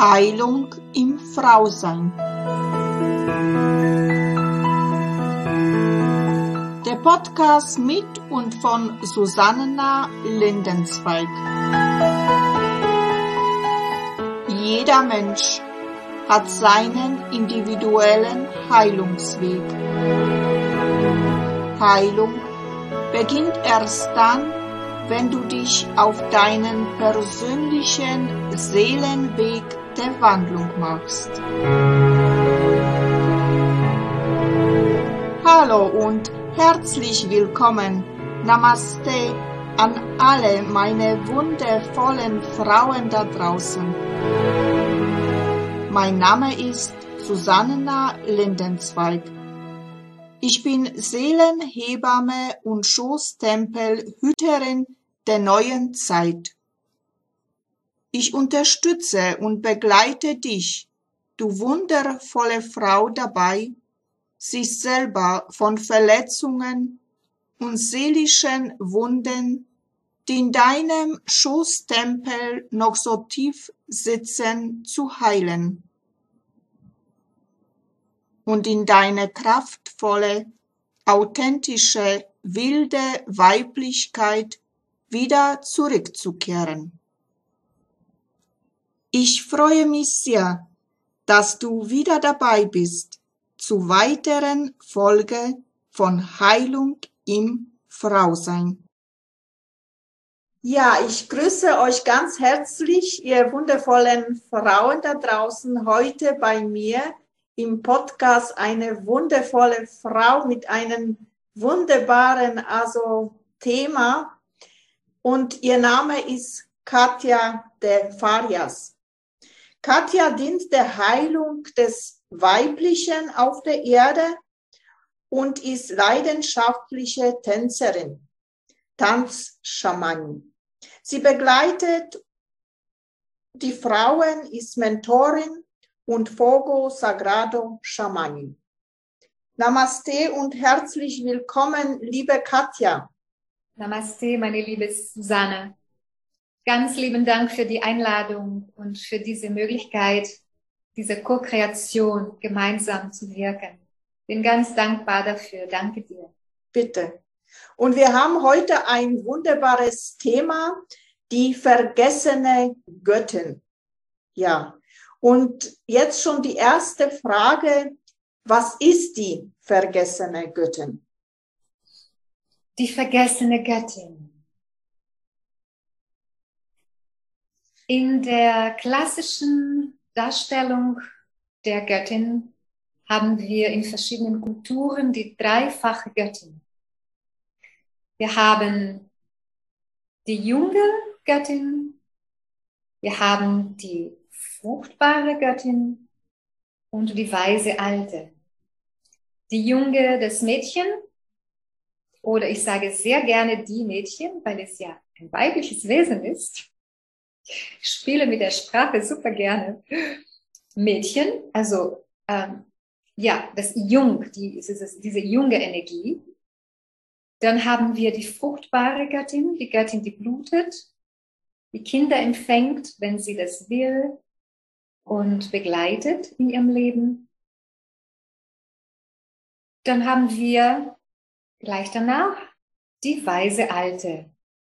Heilung im Frausein. Der Podcast mit und von Susanna Lindenzweig. Jeder Mensch hat seinen individuellen Heilungsweg. Heilung beginnt erst dann, wenn du dich auf deinen persönlichen Seelenweg der Wandlung machst. Hallo und herzlich willkommen, Namaste an alle meine wundervollen Frauen da draußen. Mein Name ist Susanna Lindenzweig. Ich bin Seelenhebamme und Schoßtempelhüterin der neuen Zeit. Ich unterstütze und begleite dich, du wundervolle Frau, dabei, sich selber von Verletzungen und seelischen Wunden, die in deinem Schoßtempel noch so tief sitzen, zu heilen und in deine kraftvolle, authentische, wilde Weiblichkeit wieder zurückzukehren. Ich freue mich sehr, dass du wieder dabei bist zu weiteren Folge von Heilung im Frausein. Ja, ich grüße euch ganz herzlich, ihr wundervollen Frauen da draußen, heute bei mir im Podcast eine wundervolle Frau mit einem wunderbaren Thema und ihr Name ist Katja de Farias. Katja dient der Heilung des Weiblichen auf der Erde und ist leidenschaftliche Tänzerin, Tanzschamanin. Sie begleitet die Frauen, ist Mentorin und Fogo Sagrado Schamanin. Namaste und herzlich willkommen, liebe Katja. Namaste, meine liebe Susanne. Ganz lieben Dank für die Einladung und für diese Möglichkeit, diese Co-Kreation gemeinsam zu wirken. Bin ganz dankbar dafür. Danke dir. Bitte. Und wir haben heute ein wunderbares Thema, die vergessene Göttin. Ja. Und jetzt schon die erste Frage, was ist die vergessene Göttin? Die vergessene Göttin. In der klassischen Darstellung der Göttin haben wir in verschiedenen Kulturen die dreifache Göttin. Wir haben die junge Göttin, wir haben die fruchtbare Göttin und die weise Alte. Die junge, das Mädchen, oder ich sage sehr gerne die Mädchen, weil es ja ein weibliches Wesen ist. Ich spiele mit der Sprache super gerne. Mädchen, also das Jung, diese junge Energie. Dann haben wir die fruchtbare Göttin, die Göttin, die blutet, die Kinder empfängt, wenn sie das will und begleitet in ihrem Leben. Dann haben wir gleich danach die weise Alte,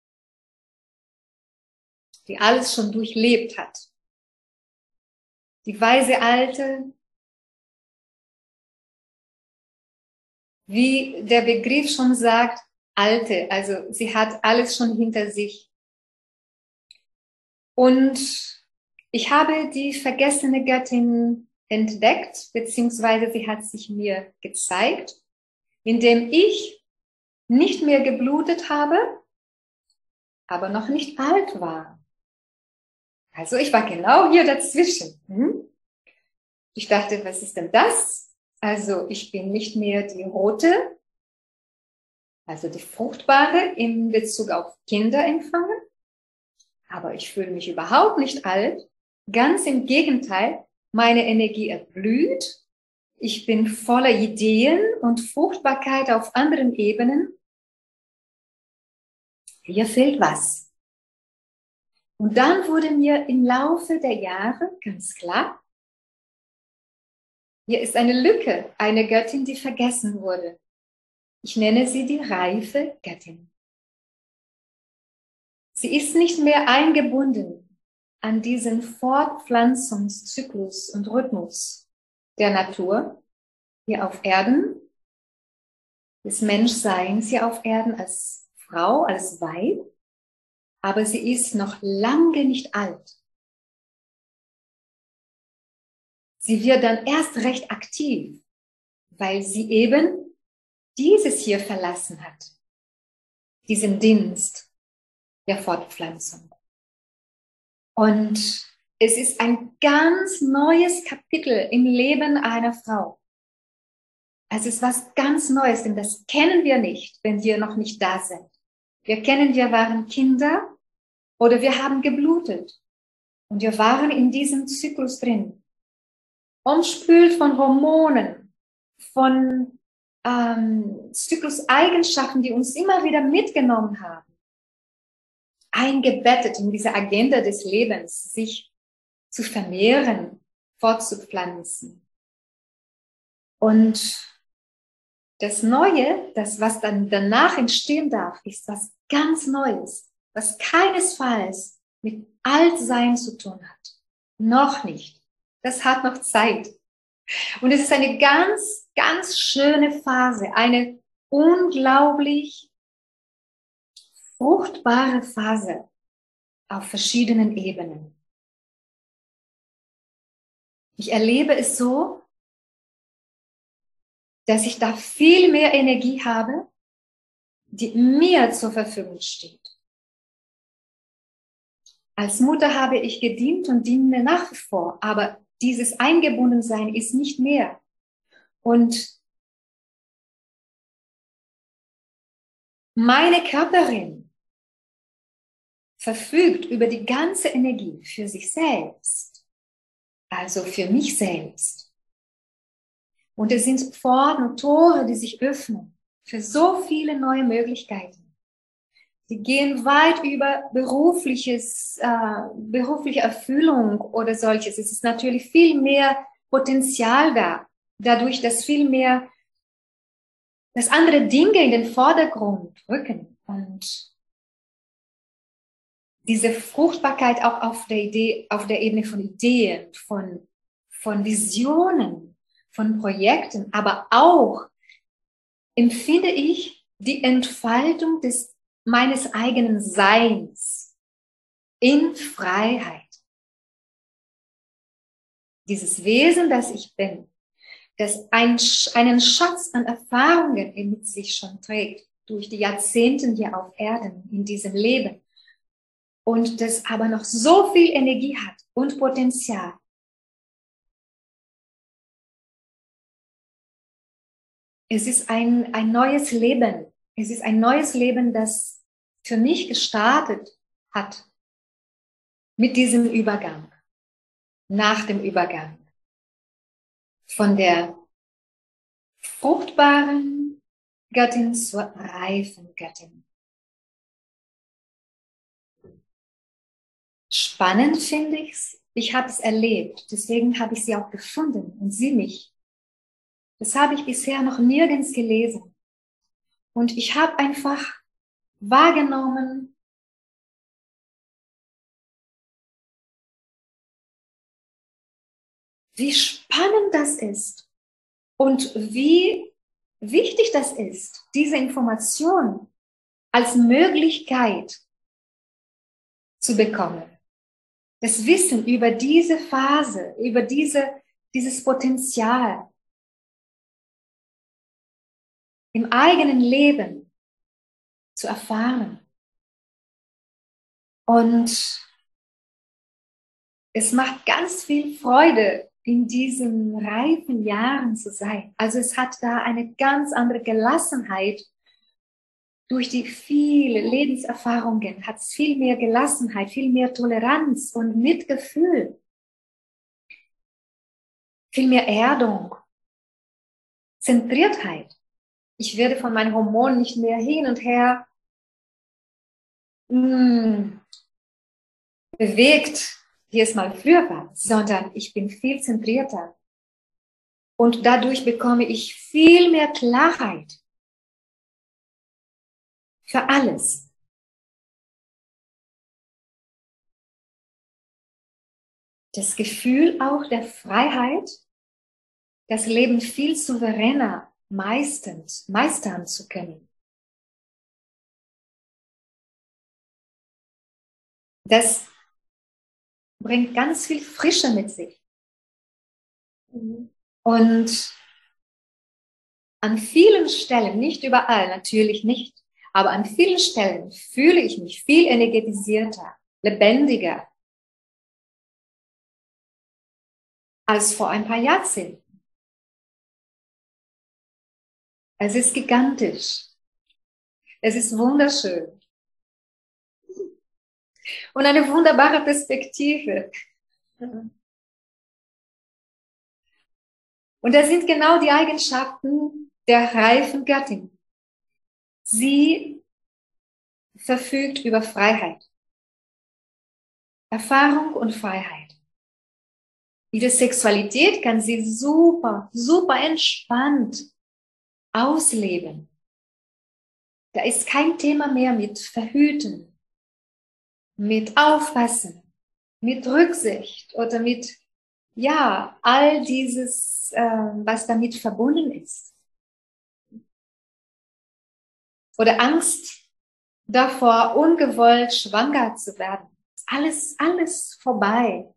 die alles schon durchlebt hat. Die weise Alte, wie der Begriff schon sagt, Alte, also sie hat alles schon hinter sich. Und ich habe die vergessene Göttin entdeckt, beziehungsweise sie hat sich mir gezeigt, indem ich nicht mehr geblutet habe, aber noch nicht alt war. Also ich war genau hier dazwischen. Ich dachte, was ist denn das? Also ich bin nicht mehr die rote, also die fruchtbare in Bezug auf Kinder empfangen, aber ich fühle mich überhaupt nicht alt. Ganz im Gegenteil, meine Energie erblüht. Ich bin voller Ideen und Fruchtbarkeit auf anderen Ebenen. Hier fehlt was. Und dann wurde mir im Laufe der Jahre ganz klar, hier ist eine Lücke, eine Göttin, die vergessen wurde. Ich nenne sie die reife Göttin. Sie ist nicht mehr eingebunden an diesen Fortpflanzungszyklus und Rhythmus der Natur hier auf Erden, des Menschseins hier auf Erden als Frau, als Weib, aber sie ist noch lange nicht alt. Sie wird dann erst recht aktiv, weil sie eben dieses hier verlassen hat, diesen Dienst der Fortpflanzung. Und es ist ein ganz neues Kapitel im Leben einer Frau. Es ist was ganz Neues, denn das kennen wir nicht, wenn wir noch nicht da sind. Wir waren Kinder oder wir haben geblutet und wir waren in diesem Zyklus drin. Umspült von Hormonen, von Zykluseigenschaften, die uns immer wieder mitgenommen haben. Eingebettet in diese Agenda des Lebens, sich zu vermehren, fortzupflanzen. Und das Neue, das, was dann danach entstehen darf, ist was ganz Neues, was keinesfalls mit Altsein zu tun hat. Noch nicht. Das hat noch Zeit. Und es ist eine ganz, ganz schöne Phase, eine unglaublich fruchtbare Phase auf verschiedenen Ebenen. Ich erlebe es so, dass ich da viel mehr Energie habe, die mir zur Verfügung steht. Als Mutter habe ich gedient und diene nach wie vor, aber dieses Eingebundensein ist nicht mehr. Und meine Körperin verfügt über die ganze Energie für sich selbst, also für mich selbst. Und es sind Pforten und Tore, die sich öffnen für so viele neue Möglichkeiten. Sie gehen weit über berufliche Erfüllung oder solches. Es ist natürlich viel mehr Potenzial da, dadurch, dass andere Dinge in den Vordergrund rücken und diese Fruchtbarkeit auch auf der Ebene von Ideen, von Visionen, von Projekten, aber auch empfinde ich die Entfaltung meines eigenen Seins in Freiheit. Dieses Wesen, das ich bin, das einen Schatz an Erfahrungen mit sich schon trägt, durch die Jahrzehnte hier auf Erden, in diesem Leben, und das aber noch so viel Energie hat und Potenzial. Es ist ein neues Leben. Es ist ein neues Leben, das für mich gestartet hat mit diesem Übergang, nach dem Übergang von der fruchtbaren Göttin zur reifen Göttin. Spannend finde ich's. Ich habe es erlebt, deswegen habe ich sie auch gefunden und sie mich. Das habe ich bisher noch nirgends gelesen. Und ich habe einfach wahrgenommen, wie spannend das ist und wie wichtig das ist, diese Information als Möglichkeit zu bekommen. Das Wissen über diese Phase, über dieses Potenzial im eigenen Leben zu erfahren. Und es macht ganz viel Freude, in diesen reifen Jahren zu sein. Also es hat da eine ganz andere Gelassenheit. Durch die vielen Lebenserfahrungen hat es viel mehr Gelassenheit, viel mehr Toleranz und Mitgefühl. Viel mehr Erdung, Zentriertheit. Ich werde von meinen Hormonen nicht mehr hin und her bewegt, wie es mal früher war, sondern ich bin viel zentrierter. Und dadurch bekomme ich viel mehr Klarheit für alles. Das Gefühl auch der Freiheit, das Leben viel souveräner meistern zu können. Das bringt ganz viel Frische mit sich. Und an vielen Stellen, nicht überall, natürlich nicht, aber an vielen Stellen fühle ich mich viel energetisierter, lebendiger als vor ein paar Jahrzehnten. Es ist gigantisch. Es ist wunderschön. Und eine wunderbare Perspektive. Und das sind genau die Eigenschaften der reifen Göttin. Sie verfügt über Freiheit. Erfahrung und Freiheit. Ihre Sexualität kann sie super, super entspannt ausleben. Da ist kein Thema mehr mit Verhüten, mit Aufpassen, mit Rücksicht oder mit, ja, all dieses, was damit verbunden ist. Oder Angst davor, ungewollt schwanger zu werden. Alles vorbei.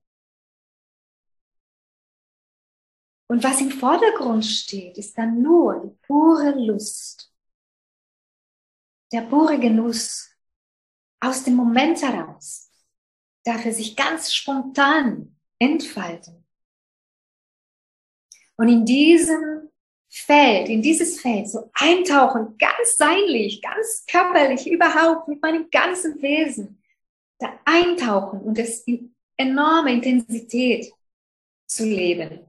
Und was im Vordergrund steht, ist dann nur die pure Lust. Der pure Genuss aus dem Moment heraus. Darf er sich ganz spontan entfalten. Und in dieses Feld so eintauchen, ganz seinlich, ganz körperlich, überhaupt mit meinem ganzen Wesen, da eintauchen und es in enorme Intensität zu leben.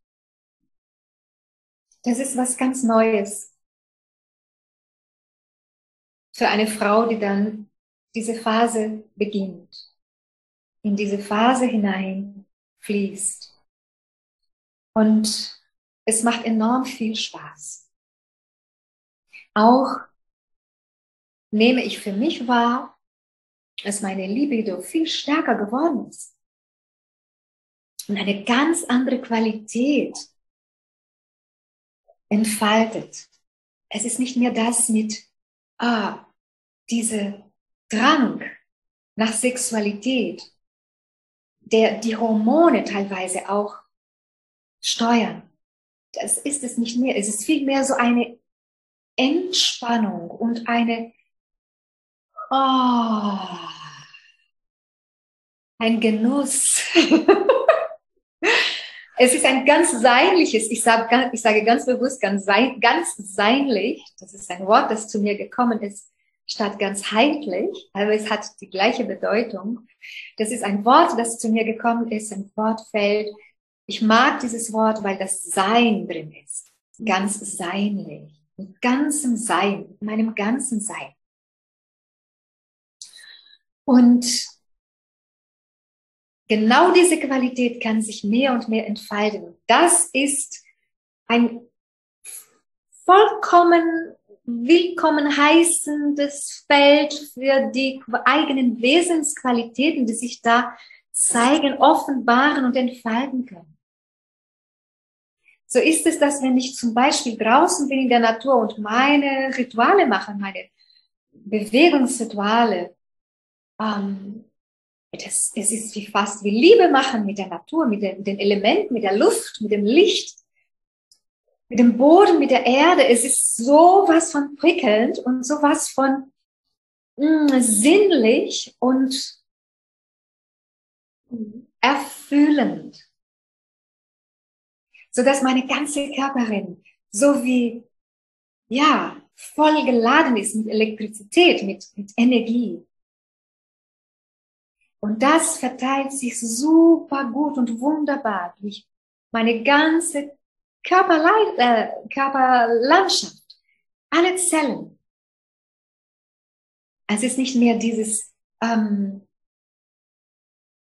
Das ist was ganz Neues für eine Frau, die dann diese Phase beginnt, in diese Phase hinein fließt. Und es macht enorm viel Spaß. Auch nehme ich für mich wahr, dass meine Libido viel stärker geworden ist. Und eine ganz andere Qualität entfaltet. Es ist nicht mehr das mit, diese Drang nach Sexualität, der die Hormone teilweise auch steuern. Das ist es nicht mehr. Es ist vielmehr so eine Entspannung und ein Genuss. Es ist ein ganz seinliches, ich sage ganz bewusst ganz seinlich, das ist ein Wort, das zu mir gekommen ist, statt ganz heitlich, aber es hat die gleiche Bedeutung. Das ist ein Wort, das zu mir gekommen ist, ein Wortfeld. Ich mag dieses Wort, weil das Sein drin ist. Ganz seinlich. Mit ganzem Sein, mit meinem ganzen Sein. Und genau diese Qualität kann sich mehr und mehr entfalten. Das ist ein vollkommen willkommen heißendes Feld für die eigenen Wesensqualitäten, die sich da zeigen, offenbaren und entfalten können. So ist es, dass wenn ich zum Beispiel draußen bin in der Natur und meine Rituale mache, meine Bewegungsrituale, es ist fast wie Liebe machen mit der Natur, mit den Elementen, mit der Luft, mit dem Licht, mit dem Boden, mit der Erde. Es ist sowas von prickelnd und sowas von sinnlich und erfüllend. Sodass meine ganze Körperin so wie, ja, voll geladen ist mit Elektrizität, mit Energie. Und das verteilt sich super gut und wunderbar durch meine ganze Körperlandschaft, alle Zellen. Es ist nicht mehr dieses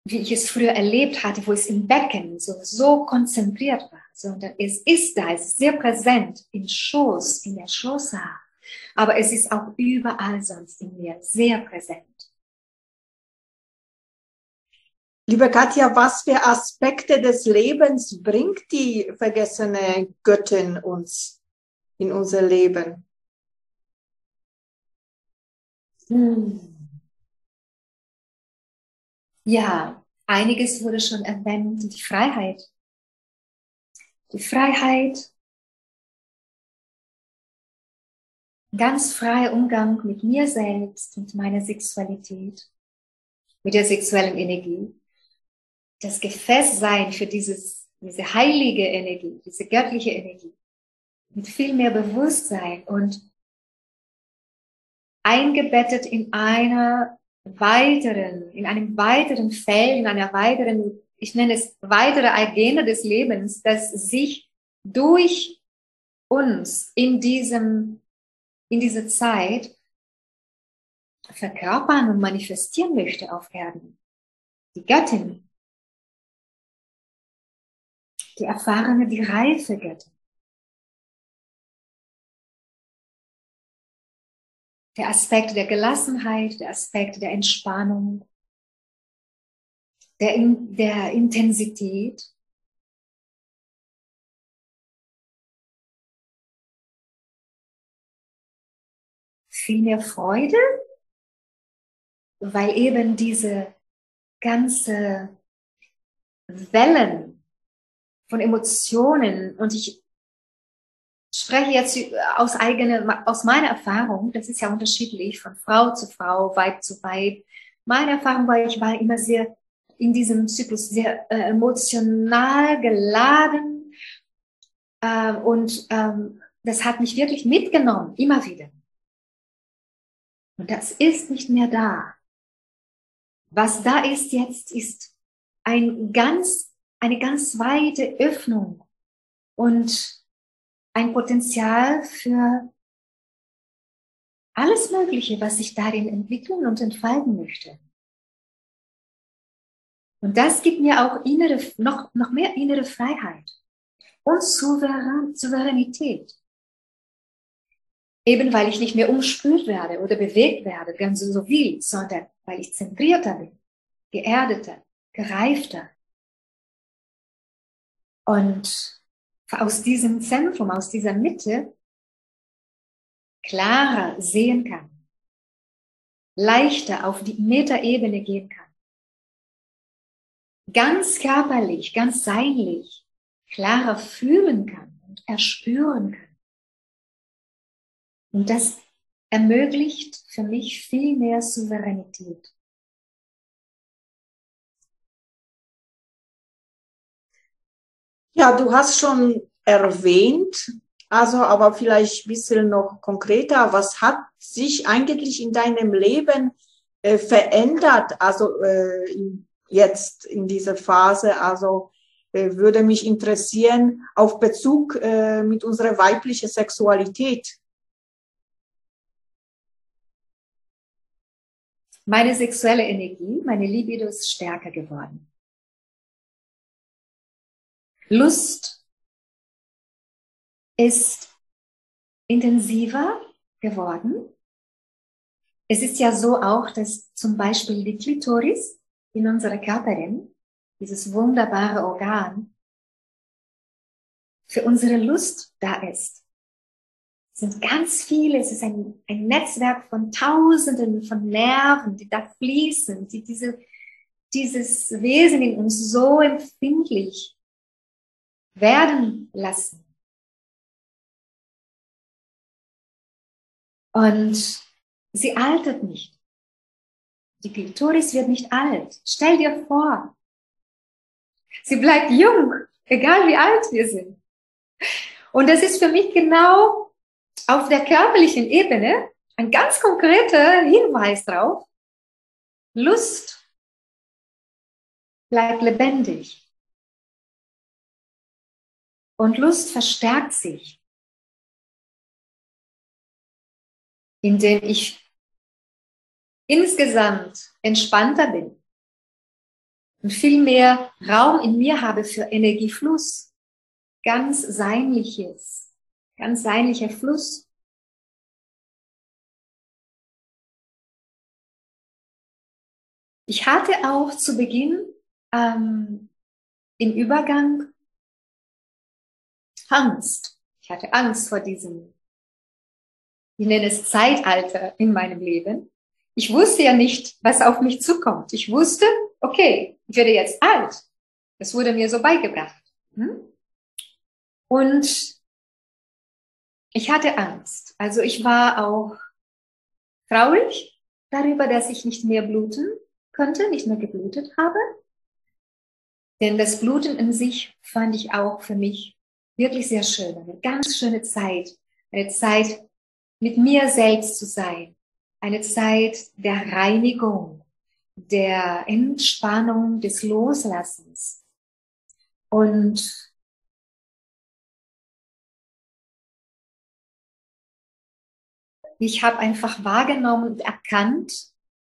wie ich es früher erlebt hatte, wo es im Becken so konzentriert war, sondern es ist da, es ist sehr präsent im Schoß, in der Schoßhaar, aber es ist auch überall sonst in mir sehr präsent. Liebe Katja, was für Aspekte des Lebens bringt die vergessene Göttin uns in unser Leben? Ja, einiges wurde schon erwähnt. Die Freiheit. Die Freiheit, ganz freier Umgang mit mir selbst, mit meiner Sexualität, mit der sexuellen Energie. Das Gefäß sein für diese heilige Energie, diese göttliche Energie. Mit viel mehr Bewusstsein und eingebettet in einem weiteren Feld, in einer weiteren, ich nenne es weitere Agenda des Lebens, das sich durch uns in dieser Zeit verkörpern und manifestieren möchte auf Erden. Die Göttin, die erfahrene, die reife Göttin. Der Aspekt der Gelassenheit, der Aspekt der Entspannung, der Intensität. Viel mehr Freude, weil eben diese ganze Wellen von Emotionen, und ich spreche jetzt aus meiner Erfahrung, das ist ja unterschiedlich von Frau zu Frau, Weib zu Weib. Meine Erfahrung war, ich war immer sehr in diesem Zyklus sehr emotional geladen und das hat mich wirklich mitgenommen, immer wieder. Und das ist nicht mehr da. Was da ist jetzt, ist eine ganz weite Öffnung und ein Potenzial für alles Mögliche, was sich darin entwickeln und entfalten möchte. Und das gibt mir auch noch mehr innere Freiheit und Souveränität. Eben weil ich nicht mehr umspült werde oder bewegt werde, ganz so viel, sondern weil ich zentrierter bin, geerdeter, gereifter. Und aus diesem Zentrum, aus dieser Mitte, klarer sehen kann, leichter auf die Metaebene gehen kann, ganz körperlich, ganz seinlich, klarer fühlen kann und erspüren kann. Und das ermöglicht für mich viel mehr Souveränität. Ja, du hast schon erwähnt, also aber vielleicht ein bisschen noch konkreter, was hat sich eigentlich in deinem Leben verändert, also jetzt in dieser Phase, also würde mich interessieren auf Bezug mit unserer weiblichen Sexualität. Meine sexuelle Energie, meine Libido ist stärker geworden. Lust ist intensiver geworden. Es ist ja so auch, dass zum Beispiel die Klitoris in unserer Körperin, dieses wunderbare Organ, für unsere Lust da ist. Es sind ganz viele, es ist ein Netzwerk von Tausenden von Nerven, die da fließen, die dieses Wesen in uns so empfindlich werden lassen. Und sie altert nicht. Die Klitoris wird nicht alt. Stell dir vor, sie bleibt jung, egal wie alt wir sind. Und das ist für mich genau auf der körperlichen Ebene ein ganz konkreter Hinweis drauf. Lust bleibt lebendig. Und Lust verstärkt sich, indem ich insgesamt entspannter bin, und viel mehr Raum in mir habe für Energiefluss, ganz seinlicher Fluss. Ich hatte auch zu Beginn im Übergang Angst. Ich hatte Angst vor diesem, ich nenne es Zeitalter in meinem Leben. Ich wusste ja nicht, was auf mich zukommt. Ich wusste, okay, ich werde jetzt alt. Das wurde mir so beigebracht. Und ich hatte Angst. Also ich war auch traurig darüber, dass ich nicht mehr bluten konnte, nicht mehr geblutet habe. Denn das Bluten in sich fand ich auch für mich wirklich sehr schön. Eine ganz schöne Zeit. Eine Zeit, mit mir selbst zu sein. Eine Zeit der Reinigung, der Entspannung, des Loslassens. Und ich habe einfach wahrgenommen und erkannt,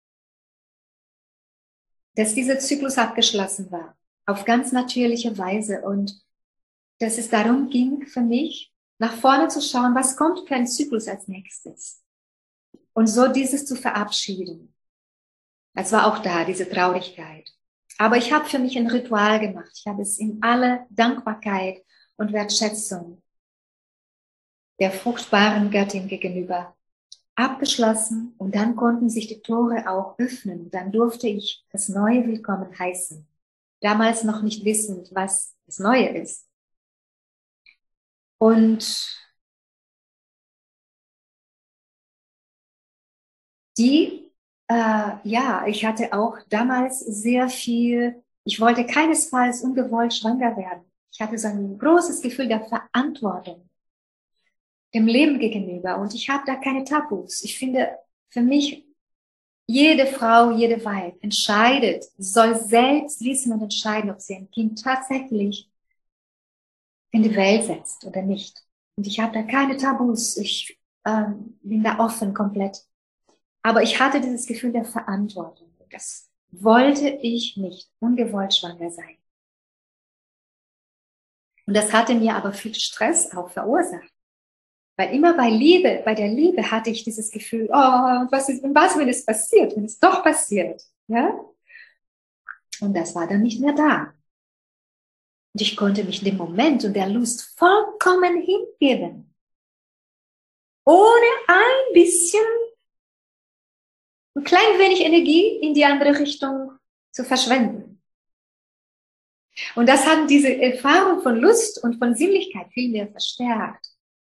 dass dieser Zyklus abgeschlossen war. Auf ganz natürliche Weise. Und dass es darum ging für mich, nach vorne zu schauen, was kommt für ein Zyklus als nächstes. Und so dieses zu verabschieden. Es war auch da, diese Traurigkeit. Aber ich habe für mich ein Ritual gemacht. Ich habe es in aller Dankbarkeit und Wertschätzung der fruchtbaren Göttin gegenüber abgeschlossen. Und dann konnten sich die Tore auch öffnen. Dann durfte ich das Neue willkommen heißen. Damals noch nicht wissend, was das Neue ist. Und ich hatte auch damals sehr viel, ich wollte keinesfalls ungewollt schwanger werden. Ich hatte so ein großes Gefühl der Verantwortung dem Leben gegenüber und ich habe da keine Tabus. Ich finde, für mich, jede Frau, jede Weib entscheidet, soll selbst wissen und entscheiden, ob sie ein Kind tatsächlich in die Welt setzt oder nicht. Und ich habe da keine Tabus. Ich bin da offen komplett. Aber ich hatte dieses Gefühl der Verantwortung. Das wollte ich nicht, ungewollt schwanger sein. Und das hatte mir aber viel Stress auch verursacht. Weil immer bei der Liebe hatte ich dieses Gefühl, oh, was, wenn es passiert, wenn es doch passiert, ja? Und das war dann nicht mehr da. Und ich konnte mich dem Moment und der Lust vollkommen hingeben. Ohne ein bisschen, ein klein wenig Energie in die andere Richtung zu verschwenden. Und das hat diese Erfahrung von Lust und von Sinnlichkeit viel mehr verstärkt.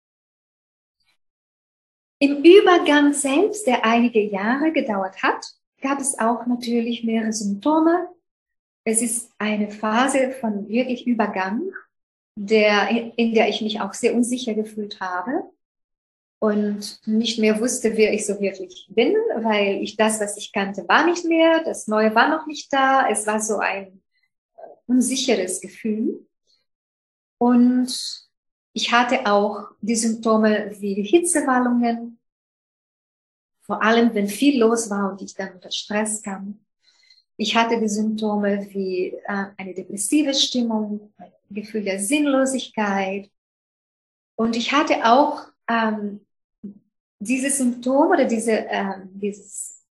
Im Übergang selbst, der einige Jahre gedauert hat, gab es auch natürlich mehrere Symptome. Es ist eine Phase von wirklich Übergang, in der ich mich auch sehr unsicher gefühlt habe und nicht mehr wusste, wer ich so wirklich bin, weil das, was ich kannte, war nicht mehr, das Neue war noch nicht da. Es war so ein unsicheres Gefühl. Und ich hatte auch die Symptome wie Hitzewallungen, vor allem wenn viel los war und ich dann unter Stress kam. Ich hatte die Symptome wie eine depressive Stimmung, ein Gefühl der Sinnlosigkeit. Und ich hatte auch dieses Symptom oder dieses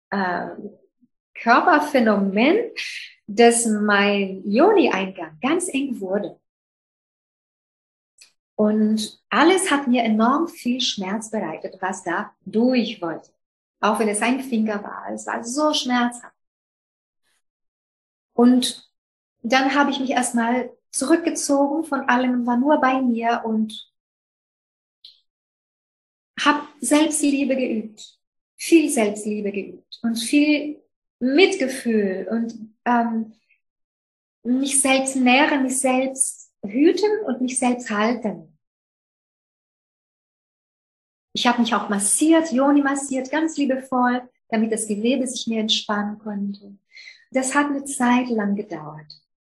Körperphänomen, dass mein Yoni-Eingang ganz eng wurde. Und alles hat mir enorm viel Schmerz bereitet, was da durch wollte. Auch wenn es ein Finger war. Es war so schmerzhaft. Und dann habe ich mich erstmal zurückgezogen von allem, war nur bei mir und habe Selbstliebe geübt. Viel Selbstliebe geübt und viel Mitgefühl und mich selbst nähren, mich selbst hüten und mich selbst halten. Ich habe mich auch massiert, Yoni massiert, ganz liebevoll, damit das Gewebe sich mehr entspannen konnte. Das hat eine Zeit lang gedauert.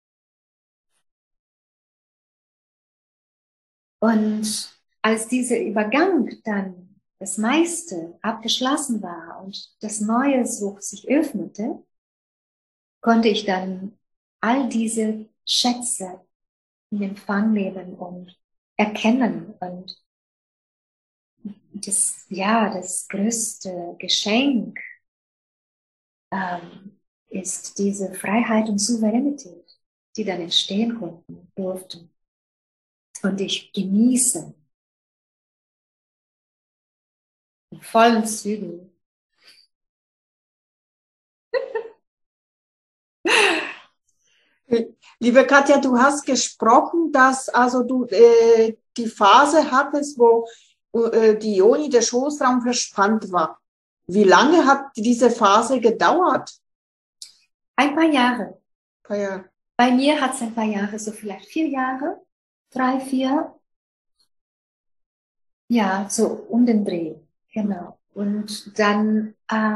Und als dieser Übergang dann das meiste abgeschlossen war und das Neue so sich öffnete, konnte ich dann all diese Schätze in Empfang nehmen und erkennen. Und das größte Geschenk ist diese Freiheit und Souveränität, die dann entstehen durften. Und ich genieße in vollen Zügen. Liebe Katja, du hast gesprochen, dass also du die Phase hattest, wo die Yoni, der Schoßraum, verspannt war. Wie lange hat diese Phase gedauert? Ein paar Jahre. Ein paar Jahre. Bei mir hat es ein paar Jahre, so vielleicht 4 Jahre, 3, 4. Ja, so um den Dreh, genau. Und dann,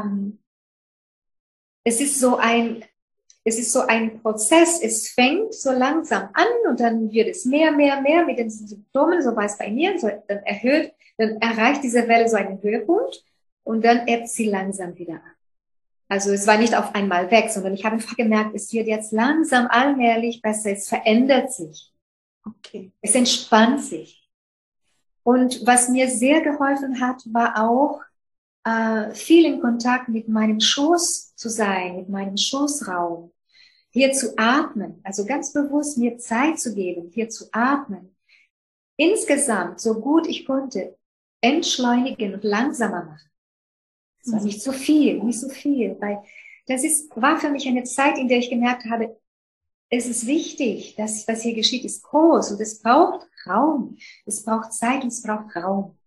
es ist so ein Prozess, es fängt so langsam an und dann wird es mehr mit den Symptomen, so war es bei mir, so, dann erreicht diese Welle so einen Höhepunkt und dann ebbt sie langsam wieder ab. Also es war nicht auf einmal weg, sondern ich habe einfach gemerkt, es wird jetzt langsam allmählich besser, es verändert sich. Okay. Es entspannt sich. Und was mir sehr geholfen hat, war auch, viel in Kontakt mit meinem Schoß zu sein, mit meinem Schoßraum. Hier zu atmen, also ganz bewusst mir Zeit zu geben, hier zu atmen. Insgesamt, so gut ich konnte, entschleunigen und langsamer machen. Es war nicht so viel, weil war für mich eine Zeit, in der ich gemerkt habe, es ist wichtig, dass was hier geschieht, ist groß und es braucht Raum. Es braucht Zeit und es braucht Raum.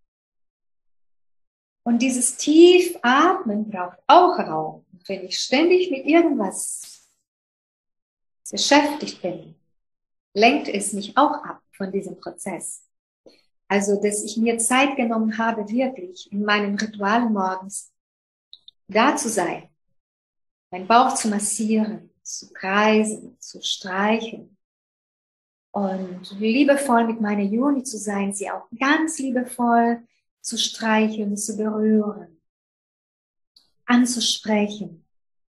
Und dieses Tiefatmen braucht auch Raum. Und wenn ich ständig mit irgendwas beschäftigt bin, lenkt es mich auch ab von diesem Prozess. Also, dass ich mir Zeit genommen habe, wirklich in meinen Ritualen morgens da zu sein, meinen Bauch zu massieren, zu kreisen, zu streichen und liebevoll mit meiner Yoni zu sein, sie auch ganz liebevoll zu streicheln, zu berühren, anzusprechen.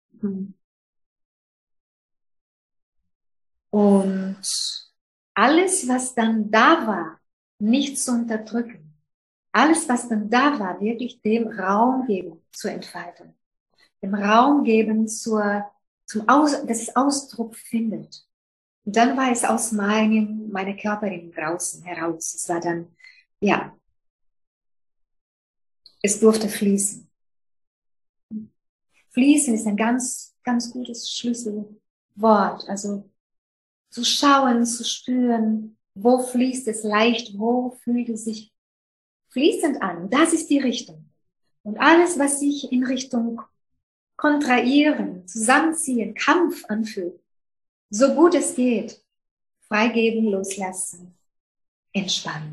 Und alles, was dann da war, nicht zu unterdrücken. Alles, was dann da war, wirklich dem Raum geben zur Entfaltung. Dem Raum geben, dass es Ausdruck findet. Und dann war es aus meiner Körperin draußen heraus. Es war dann, ja, es durfte fließen. Fließen ist ein ganz, ganz gutes Schlüsselwort. Also zu schauen, zu spüren, wo fließt es leicht, wo fühlt es sich fließend an. Das ist die Richtung. Und alles, was sich in Richtung kontrahieren, zusammenziehen, Kampf anfühlt, so gut es geht, freigeben, loslassen, entspannen.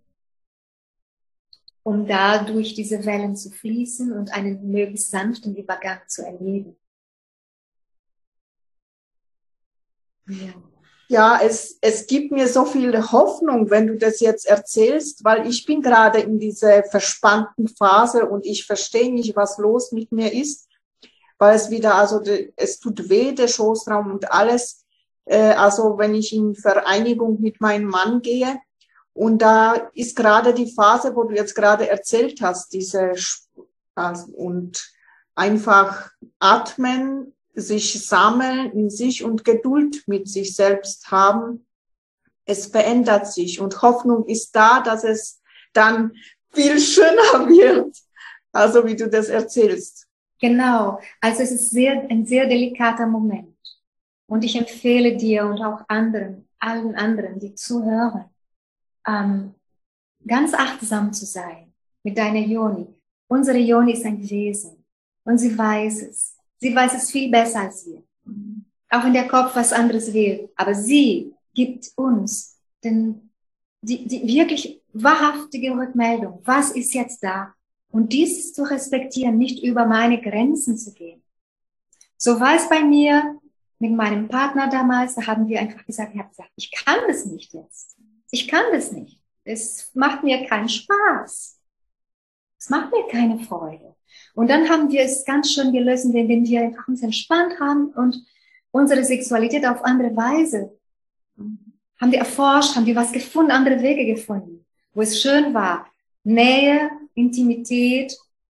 Um da durch diese Wellen zu fließen und einen möglichst sanften Übergang zu erleben. Ja. Ja, es gibt mir so viel Hoffnung, wenn du das jetzt erzählst, weil ich bin gerade in dieser verspannten Phase und ich verstehe nicht, was los mit mir ist, weil es wieder, also es tut weh, der Schoßraum und alles, also wenn ich in Vereinigung mit meinem Mann gehe und da ist gerade die Phase, wo du jetzt gerade erzählt hast, und einfach atmen, sich sammeln in sich und Geduld mit sich selbst haben. Es verändert sich und Hoffnung ist da, dass es dann viel schöner wird, also wie du das erzählst. Genau, also es ist ein sehr delikater Moment und ich empfehle dir und auch allen anderen, die zuhören, ganz achtsam zu sein mit deiner Yoni. Unsere Yoni ist ein Wesen und sie weiß es. Sie weiß es viel besser als wir. Auch wenn der Kopf was anderes will. Aber sie gibt uns die wirklich wahrhaftige Rückmeldung. Was ist jetzt da? Und dies zu respektieren, nicht über meine Grenzen zu gehen. So war es bei mir mit meinem Partner damals. Da haben wir einfach gesagt, ich kann das nicht jetzt. Ich kann das nicht. Es macht mir keinen Spaß. Es macht mir keine Freude. Und dann haben wir es ganz schön gelöst, indem wir einfach uns entspannt haben und unsere Sexualität auf andere Weise. Haben die erforscht, haben die was gefunden, andere Wege gefunden, wo es schön war, Nähe, Intimität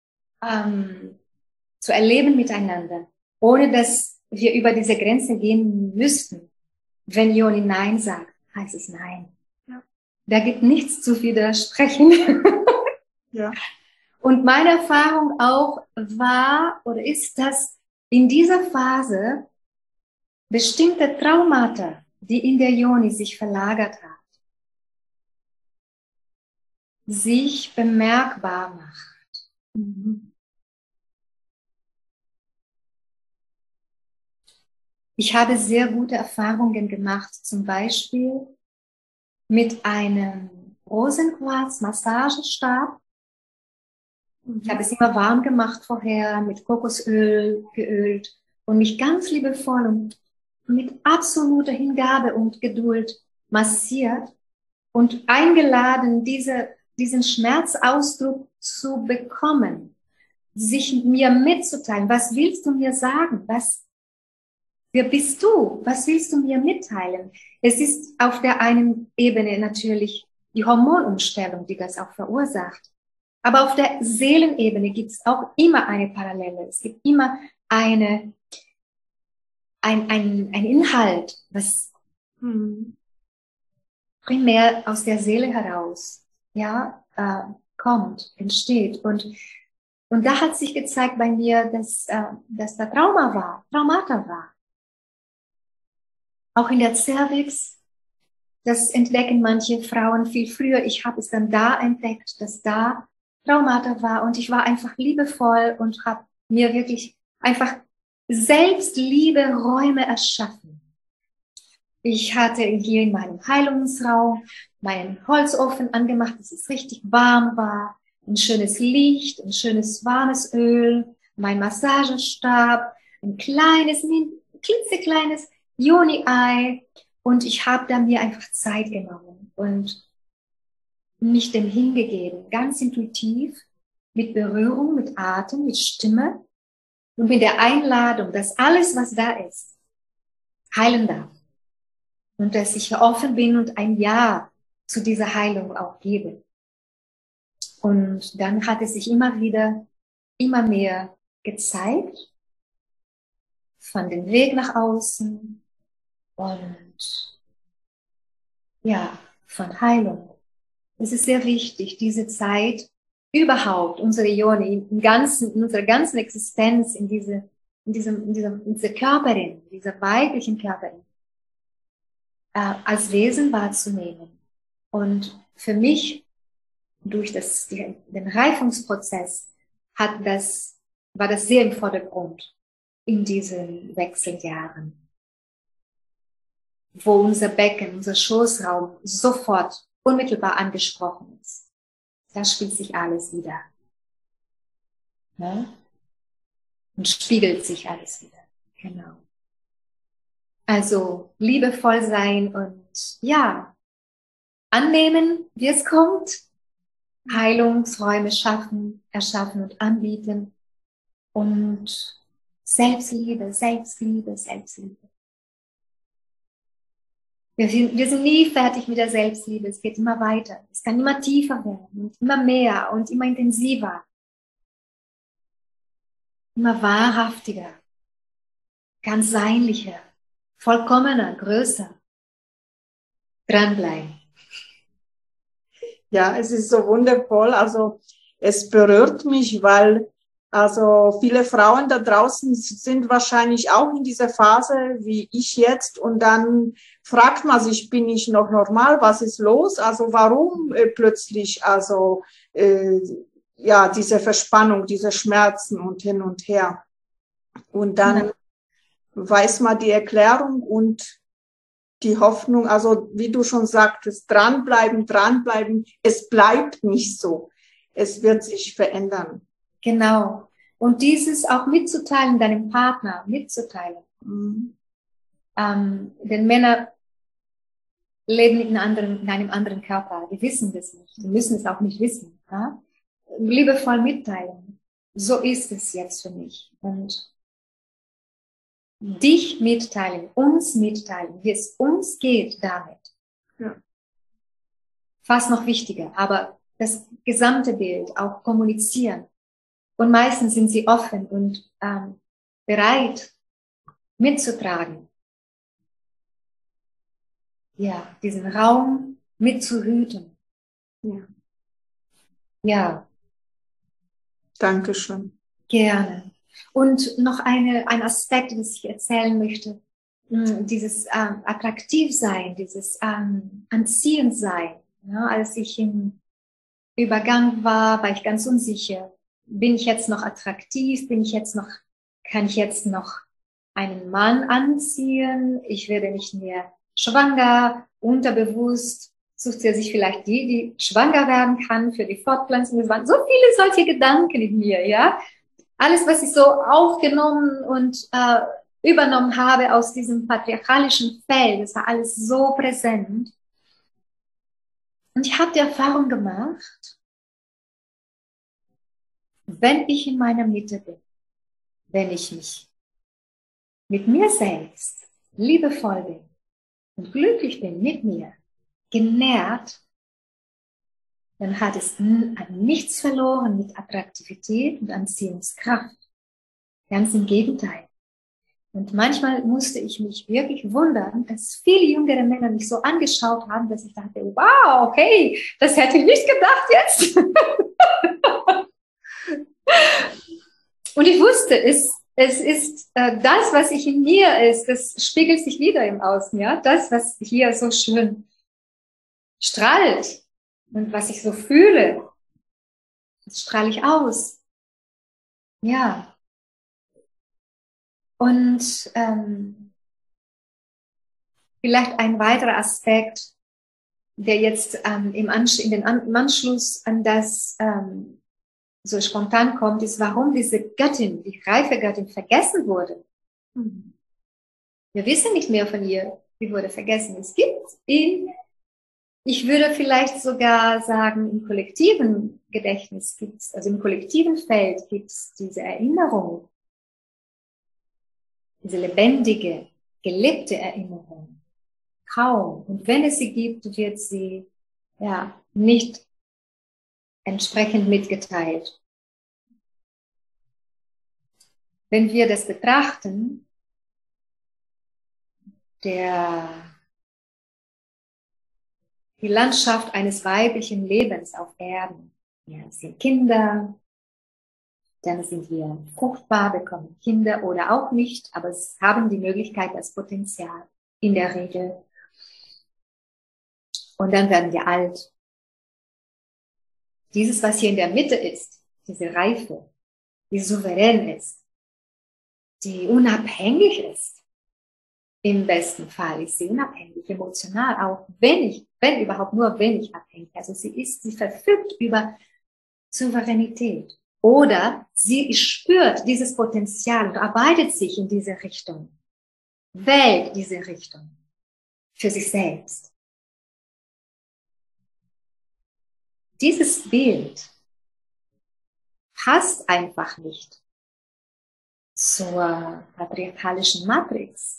zu erleben miteinander, ohne dass wir über diese Grenze gehen müssten. Wenn Yoni Nein sagt, heißt es Nein. Ja. Da gibt nichts zu widersprechen. Ja. Und meine Erfahrung auch war oder ist, dass in dieser Phase bestimmte Traumata, die in der Yoni sich verlagert hat, sich bemerkbar macht. Ich habe sehr gute Erfahrungen gemacht, zum Beispiel mit einem Rosenquarz-Massagestab. Ich habe es immer warm gemacht vorher, mit Kokosöl geölt und mich ganz liebevoll und mit absoluter Hingabe und Geduld massiert und eingeladen, diesen Schmerzausdruck zu bekommen, sich mir mitzuteilen. Was willst du mir sagen? Wer bist du? Was willst du mir mitteilen? Es ist auf der einen Ebene natürlich die Hormonumstellung, die das auch verursacht. Aber auf der Seelenebene gibt es auch immer eine Parallele. Es gibt immer ein Inhalt, was primär aus der Seele heraus kommt, entsteht. Und da hat sich gezeigt bei mir, dass da Traumata war. Auch in der Cervix, das entdecken manche Frauen viel früher. Ich habe es dann da entdeckt, dass da Traumata war. Und ich war einfach liebevoll und habe mir wirklich einfach Selbstliebe Räume erschaffen. Ich hatte hier in meinem Heilungsraum meinen Holzofen angemacht, dass es richtig warm war. Ein schönes Licht, ein schönes warmes Öl, mein Massagestab, ein klitzekleines Yoni-Ei, und ich habe da mir einfach Zeit genommen und mich dem hingegeben, ganz intuitiv, mit Berührung, mit Atem, mit Stimme und mit der Einladung, dass alles, was da ist, heilen darf. Und dass ich offen bin und ein Ja zu dieser Heilung auch gebe. Und dann hat es sich immer mehr gezeigt, von dem Weg nach außen und von Heilung. Es ist sehr wichtig, diese Zeit überhaupt, unsere Yoni, in unserer ganzen Existenz, in dieser Körperin, dieser weiblichen Körperin, als Wesen wahrzunehmen. Und für mich, durch den Reifungsprozess, war das sehr im Vordergrund in diesen Wechseljahren, wo unser Becken, unser Schoßraum sofort unmittelbar angesprochen ist. Da spielt sich alles wieder. Ne? Und spiegelt sich alles wieder. Genau. Also liebevoll sein und annehmen, wie es kommt. Heilungsräume erschaffen und anbieten. Und Selbstliebe. Wir sind nie fertig mit der Selbstliebe. Es geht immer weiter. Es kann immer tiefer werden und immer mehr und immer intensiver. Immer wahrhaftiger. Ganz seinlicher. Vollkommener, größer. Dranbleiben. Ja, es ist so wundervoll. Also es berührt mich, weil also viele Frauen da draußen sind wahrscheinlich auch in dieser Phase wie ich jetzt, und dann fragt man sich, bin ich noch normal? Was ist los? Also warum plötzlich diese Verspannung, diese Schmerzen und hin und her? Und dann weiß man die Erklärung und die Hoffnung, also wie du schon sagtest, dranbleiben, es bleibt nicht so. Es wird sich verändern. Genau. Und dieses auch mitzuteilen, deinem Partner mitzuteilen. Denn Männer leben in einem anderen Körper. Die wissen das nicht. Die müssen es auch nicht wissen. Ja? Liebevoll mitteilen. So ist es jetzt für mich. Und dich mitteilen, uns mitteilen, wie es uns geht damit. Ja. Fast noch wichtiger, aber das gesamte Bild auch kommunizieren. Und meistens sind sie offen und bereit mitzutragen. Ja, diesen Raum mitzuhüten. Ja. Ja. Dankeschön. Gerne. Und noch ein Aspekt, das ich erzählen möchte. Dieses Attraktivsein, dieses Anziehendsein. Ja, als ich im Übergang war ich ganz unsicher. Bin ich jetzt noch attraktiv? Kann ich jetzt noch einen Mann anziehen? Ich werde nicht mehr schwanger. Unterbewusst sucht er sich vielleicht die schwanger werden kann für die Fortpflanzung. Es waren so viele solche Gedanken in mir, ja. Alles, was ich so aufgenommen und übernommen habe aus diesem patriarchalischen Feld, das war alles so präsent. Und ich habe die Erfahrung gemacht, wenn ich in meiner Mitte bin, wenn ich mich mit mir selbst liebevoll bin und glücklich bin mit mir, genährt, dann hat es nichts verloren mit Attraktivität und Anziehungskraft. Ganz im Gegenteil. Und manchmal musste ich mich wirklich wundern, dass viele jüngere Männer mich so angeschaut haben, dass ich dachte, wow, okay, das hätte ich nicht gedacht jetzt. Und ich wusste, es ist das, was ich in mir ist, das spiegelt sich wieder im Außen, ja, das, was hier so schön strahlt und was ich so fühle, das strahle ich aus. Ja. Und vielleicht ein weiterer Aspekt, der jetzt im Anschluss an das so spontan kommt, ist, warum diese Göttin, die reife Göttin, vergessen wurde. Wir wissen nicht mehr von ihr, sie wurde vergessen. Es gibt ich würde vielleicht sogar sagen, im kollektiven Gedächtnis gibt's, also im kollektiven Feld gibt's diese Erinnerung, diese lebendige, gelebte Erinnerung. Kaum. Und wenn es sie gibt, wird sie ja nicht entsprechend mitgeteilt. Wenn wir das betrachten, die Landschaft eines weiblichen Lebens auf Erden. Ja, es sind Kinder, dann sind wir fruchtbar, bekommen Kinder oder auch nicht, aber es haben die Möglichkeit, das Potenzial in der Regel. Und dann werden wir alt. Dieses, was hier in der Mitte ist, diese Reife, die souverän ist, die unabhängig ist, im besten Fall ist sie unabhängig, emotional, auch wenn ich abhängig. Also sie verfügt über Souveränität. Oder sie spürt dieses Potenzial und arbeitet sich in diese Richtung, wählt diese Richtung für sich selbst. Dieses Bild passt einfach nicht zur patriarchalischen Matrix.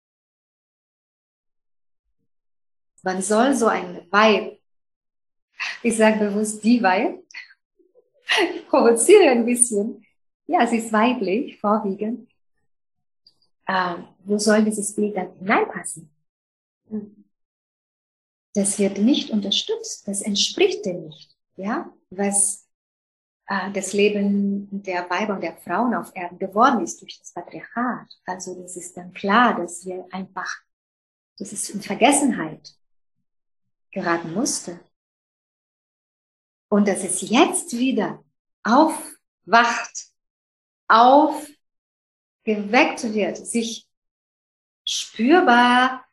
Man soll so ein Weib, ich sage bewusst die Weib, ich provoziere ein bisschen, ja, sie ist weiblich, vorwiegend. Wo soll dieses Bild dann hineinpassen? Das wird nicht unterstützt, das entspricht dem nicht, ja, was das Leben der Weiber und der Frauen auf Erden geworden ist durch das Patriarchat. Also das ist dann klar, dass wir einfach, das ist in Vergessenheit geraten musste. Und dass es jetzt wieder aufwacht, aufgeweckt wird, sich spürbar,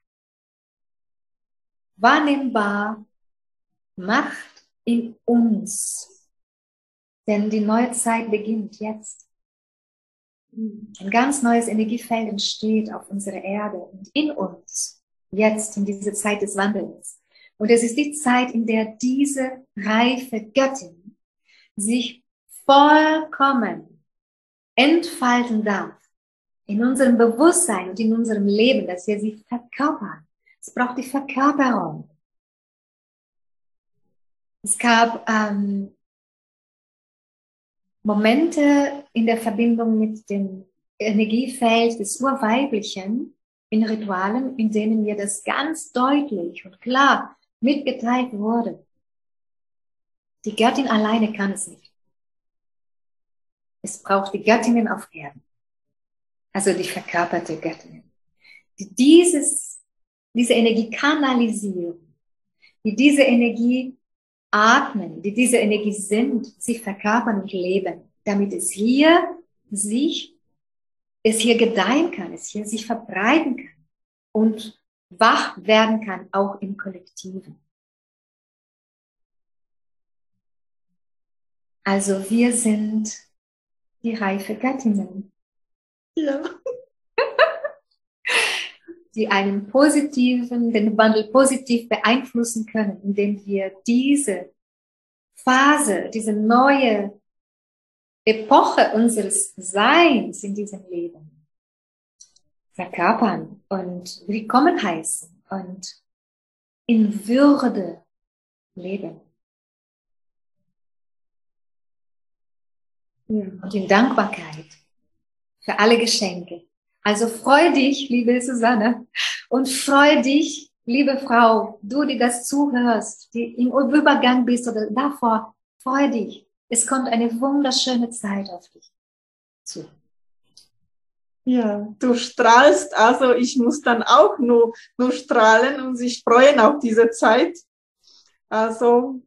wahrnehmbar macht in uns. Denn die neue Zeit beginnt jetzt. Ein ganz neues Energiefeld entsteht auf unserer Erde und in uns, jetzt in dieser Zeit des Wandels. Und es ist die Zeit, in der diese reife Göttin sich vollkommen entfalten darf in unserem Bewusstsein und in unserem Leben, dass wir sie verkörpern. Es braucht die Verkörperung. Es gab Momente in der Verbindung mit dem Energiefeld des Urweiblichen in Ritualen, in denen mir das ganz deutlich und klar mitgeteilt wurde. Die Göttin alleine kann es nicht. Es braucht die Göttinnen auf Erden. Also die verkörperte Göttinnen. Die diese Energie kanalisieren, die diese Energie atmen, die diese Energie sind, sie verkörpern und leben, damit es hier gedeihen kann, es hier sich verbreiten kann und wach werden kann, auch im Kollektiven. Also wir sind die reife Göttinnen. Ja. Die den Wandel positiv beeinflussen können, indem wir diese Phase, diese neue Epoche unseres Seins in diesem Leben verkörpern und willkommen heißen und in Würde leben. Und in Dankbarkeit für alle Geschenke. Also freu dich, liebe Susanne, und freu dich, liebe Frau, du, die das zuhörst, die im Übergang bist oder davor, freu dich. Es kommt eine wunderschöne Zeit auf dich zu. Ja, du strahlst, also ich muss dann auch nur strahlen und sich freuen auf diese Zeit. Also,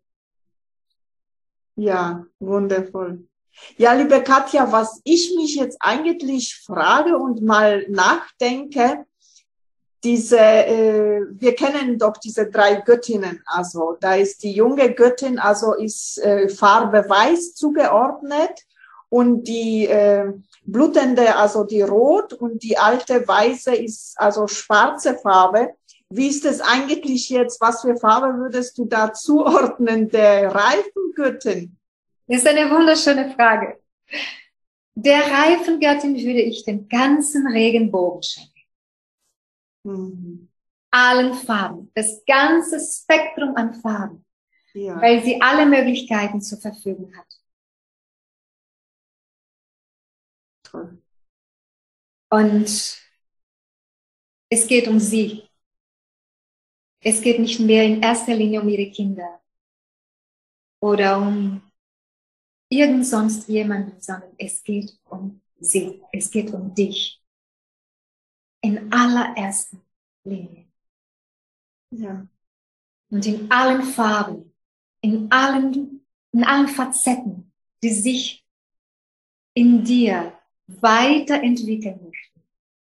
ja, wundervoll. Ja, liebe Katja, was ich mich jetzt eigentlich frage und mal nachdenke, wir kennen doch diese 3 Göttinnen, also da ist die junge Göttin, also ist Farbe Weiß zugeordnet und die blutende, also die Rot und die alte Weiße ist also schwarze Farbe. Wie ist es eigentlich jetzt, was für Farbe würdest du da zuordnen, der reifen Göttin? Das ist eine wunderschöne Frage. Der reifen Göttin würde ich den ganzen Regenbogen schenken. Allen Farben, das ganze Spektrum an Farben, ja. Weil sie alle Möglichkeiten zur Verfügung hat. Toll. Und es geht um sie. Es geht nicht mehr in erster Linie um ihre Kinder oder um irgend sonst jemanden, sondern es geht um sie. Es geht um dich. In allererster Linie. Ja. Und in allen Farben, in allen Facetten, die sich in dir weiterentwickeln möchten.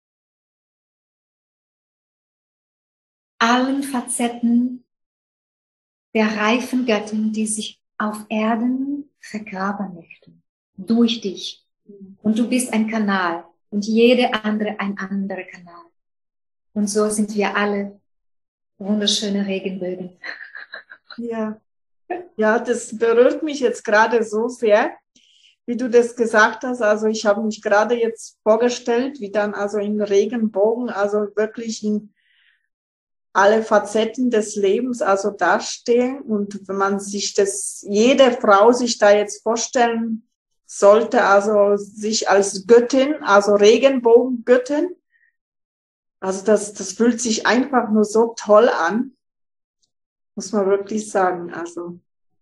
Allen Facetten der reifen Göttin, die sich auf Erden verkörpern möchten. Durch dich. Und du bist ein Kanal. Und jede andere ein anderer Kanal. Und so sind wir alle wunderschöne Regenbögen. Ja. Ja, das berührt mich jetzt gerade so sehr, wie du das gesagt hast. Also ich habe mich gerade jetzt vorgestellt, wie dann also in Regenbogen, also wirklich in alle Facetten des Lebens also dastehen. Und wenn man sich jede Frau sich da jetzt vorstellen sollte, also sich als Göttin, also Regenbogengöttin, also das fühlt sich einfach nur so toll an, muss man wirklich sagen. Also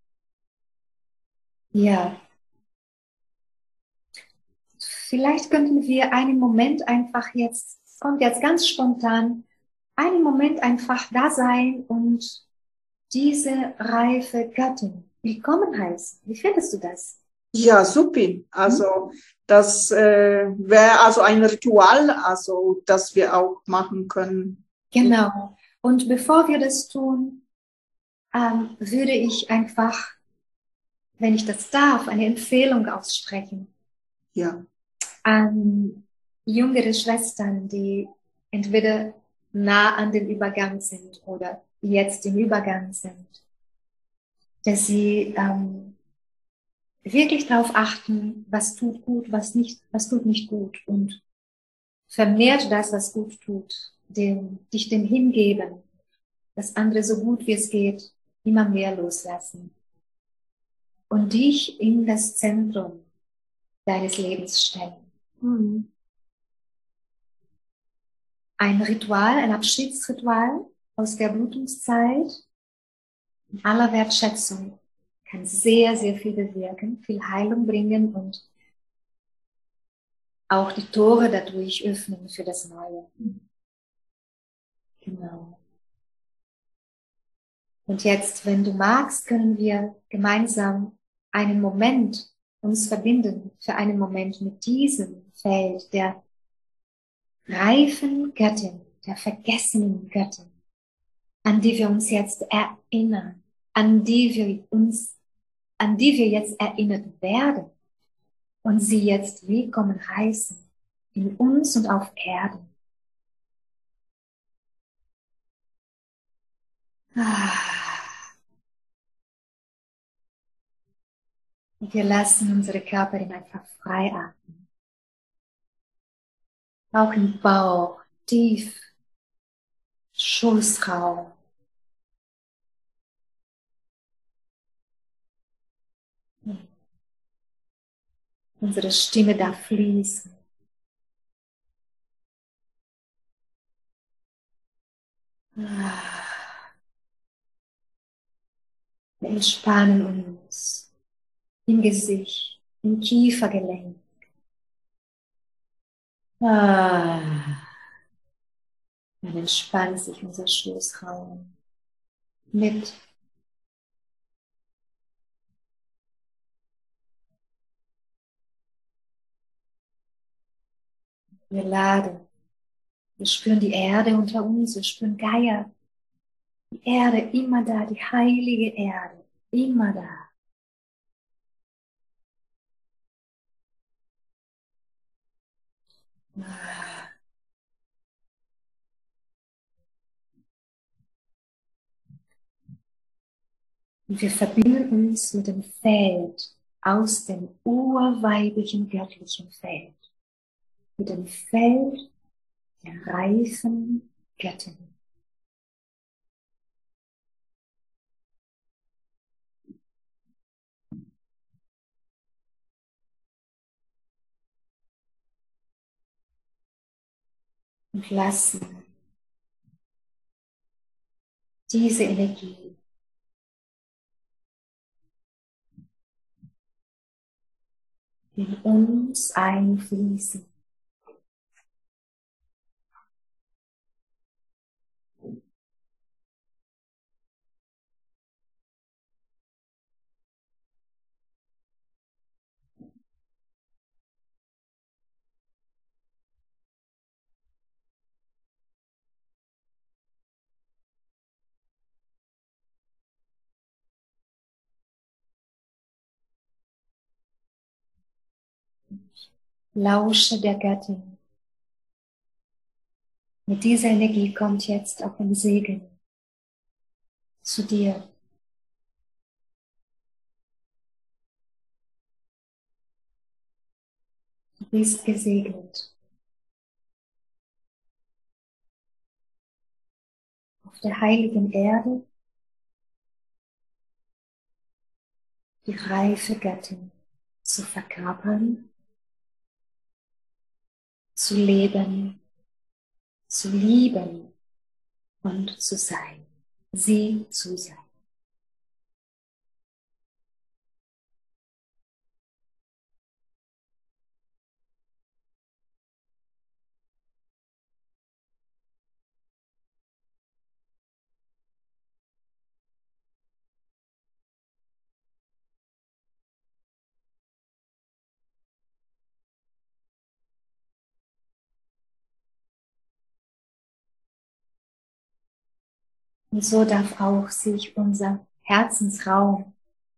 ja. Vielleicht könnten wir einen Moment einfach jetzt, es kommt jetzt ganz spontan, einen Moment einfach da sein und diese reife Göttin willkommen heißen. Wie findest du das? Ja, super. Also das wäre also ein Ritual, also das wir auch machen können. Genau. Und bevor wir das tun, würde ich einfach, wenn ich das darf, eine Empfehlung aussprechen. Ja. An jüngere Schwestern, die entweder nah an dem Übergang sind oder jetzt im Übergang sind, dass sie wirklich darauf achten, was tut gut, was tut nicht gut und vermehrt das, was gut tut, dich dem hingeben, das andere so gut wie es geht, immer mehr loslassen und dich in das Zentrum deines Lebens stellen. Mhm. Ein Ritual, ein Abschiedsritual aus der Blutungszeit, in aller Wertschätzung, kann sehr, sehr viel bewirken, viel Heilung bringen und auch die Tore dadurch öffnen für das Neue. Genau. Und jetzt, wenn du magst, können wir gemeinsam einen Moment uns verbinden, für einen Moment mit diesem Feld der reifen Göttin, der vergessenen Göttin, an die wir uns jetzt erinnern, an die wir jetzt erinnert werden und sie jetzt willkommen heißen in uns und auf Erden. Und wir lassen unsere Körperin einfach frei atmen. Auch im Bauch, tief, Schoßraum. Unsere Stimme darf fließen. Wir entspannen uns im Gesicht, im Kiefergelenk. Dann entspannt sich unser Schoßraum mit. Wir laden. Wir spüren die Erde unter uns. Wir spüren Gaia. Die Erde immer da, die heilige Erde. Immer da. Und wir verbinden uns mit dem Feld aus dem urweiblichen göttlichen Feld. Mit dem Feld der reifen Göttin. Und lassen diese Energie in uns einfließen. Lausche der Göttin. Mit dieser Energie kommt jetzt auch ein Segen zu dir. Du bist gesegnet. Auf der heiligen Erde die reife Göttin zu verkörpern, zu leben, zu lieben und zu sein. Sie zu sein. Und so darf auch sich unser Herzensraum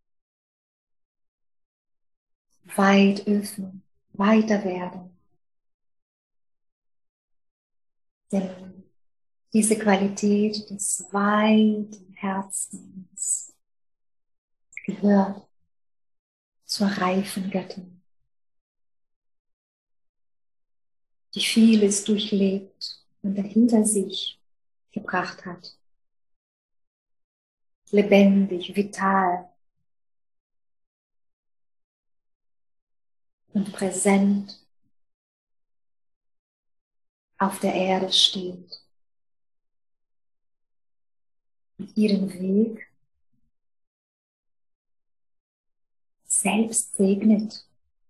weit öffnen, weiter werden. Denn diese Qualität des weiten Herzens gehört zur reifen Göttin. die vieles durchlebt und dahinter sich gebracht hat. Lebendig, vital und präsent auf der Erde steht und ihren Weg selbst segnet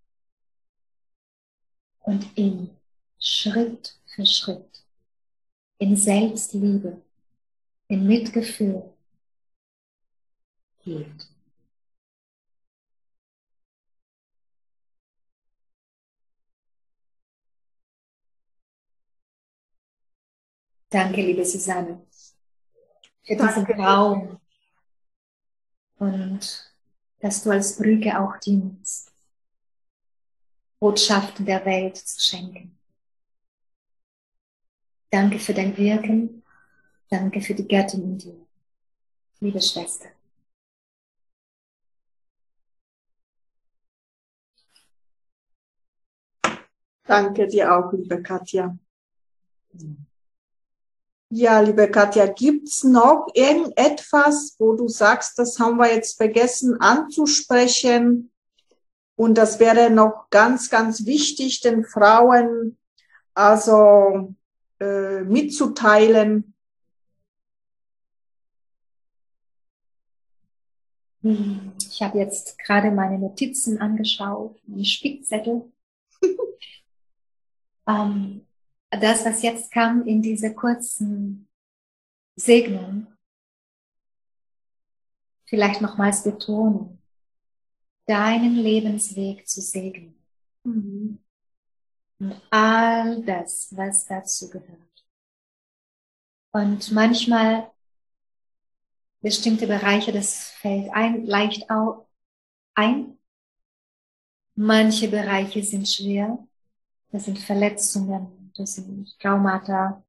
und ihn Schritt für Schritt in Selbstliebe, in Mitgefühl geht. Danke, liebe Susanne, für diesen Raum und dass du als Brücke auch dienst, Botschaften der Welt zu schenken. Danke für dein Wirken, danke für die Göttin in dir, liebe Schwester. Danke dir auch, liebe Katja. Ja, liebe Katja, gibt's noch irgendetwas, wo du sagst, das haben wir jetzt vergessen anzusprechen und das wäre noch ganz, ganz wichtig, den Frauen also mitzuteilen? Ich habe jetzt gerade meine Notizen angeschaut, meinen Spickzettel. Das, was jetzt kam in dieser kurzen Segnung, vielleicht nochmals betonen, deinen Lebensweg zu segnen. Und all das, was dazu gehört. Und manchmal bestimmte Bereiche, das fällt leicht ein. Manche Bereiche sind schwer. Das sind Verletzungen, das sind Traumata.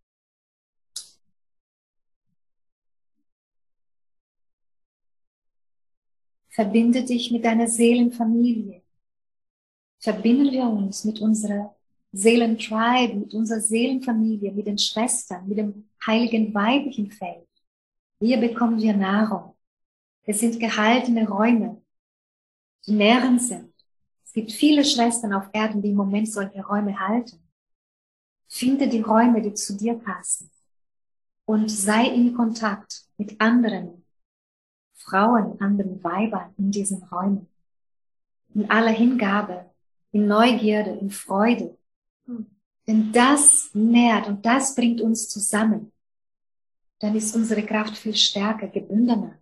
Verbinde dich mit deiner Seelenfamilie. Verbinden wir uns mit unserer Seelentribe, mit unserer Seelenfamilie, mit den Schwestern, mit dem heiligen weiblichen Feld. Hier bekommen wir Nahrung. Es sind gehaltene Räume, die nährend sind. Es gibt viele Schwestern auf Erden, die im Moment solche Räume halten. Finde die Räume, die zu dir passen. Und sei in Kontakt mit anderen Frauen, anderen Weibern in diesen Räumen. In aller Hingabe, in Neugierde, in Freude. Denn das nährt und das bringt uns zusammen. Dann ist unsere Kraft viel stärker, gebündener.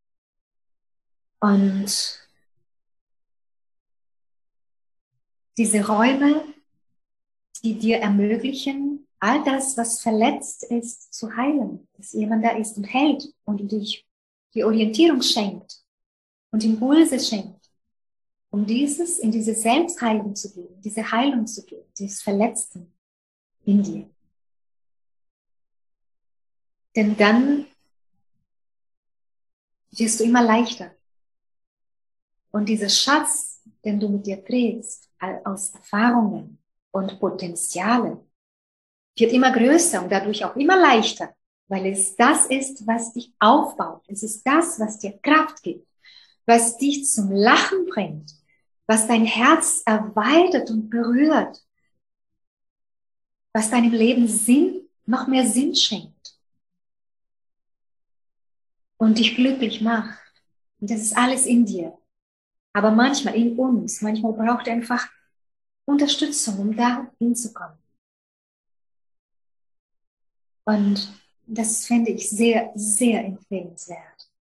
Und diese Räume, die dir ermöglichen, all das, was verletzt ist, zu heilen. Dass jemand da ist und hält und dich die Orientierung schenkt und Impulse schenkt, um in diese Selbstheilung zu gehen, diese Heilung zu gehen, dieses Verletzten in dir. Denn dann wirst du immer leichter. Und dieser Schatz, den du mit dir trägst, aus Erfahrungen und Potenzialen, wird immer größer und dadurch auch immer leichter, weil es das ist, was dich aufbaut. Es ist das, was dir Kraft gibt, was dich zum Lachen bringt, was dein Herz erweitert und berührt, was deinem Leben noch mehr Sinn schenkt und dich glücklich macht. Und das ist alles in dir. Aber manchmal in uns, manchmal braucht er einfach Unterstützung, um da hinzukommen. Und das finde ich sehr, sehr empfehlenswert.